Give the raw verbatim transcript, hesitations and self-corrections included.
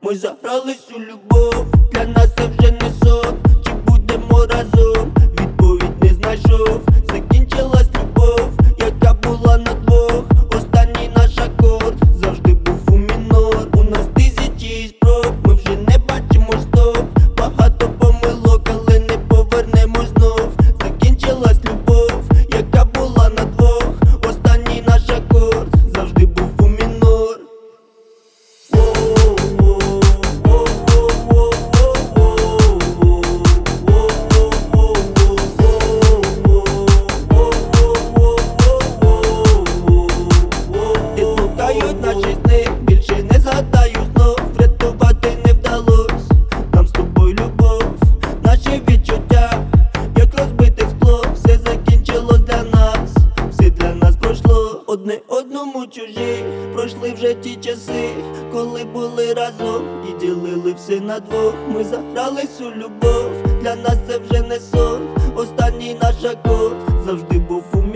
Ми загрались у любов, для нас це вже не сон. Чи будемо разом? Відповідь не знайшов. Закінчилась любов, яка була на двох. Останній наш акорд завжди був у мінор. У нас тисячі спроб, ми вже не бачимо стоп. Багато помилок, але не повернемо знов. Закінчилась любов, яка була на двох. Останній наш акорд завжди був у мінор. Дислокають наші сни, більше не згадаю знов. Врятувати не вдалось нам з тобою любов. Наші відчуття, як розбите скло. Все закінчилось для нас, все для нас пройшло. Одне одному чужі, пройшли вже ті часи, коли були разом і ділили все на двох. Ми загрались у любов, для нас це вже не сон. Останній наш акорд завжди був у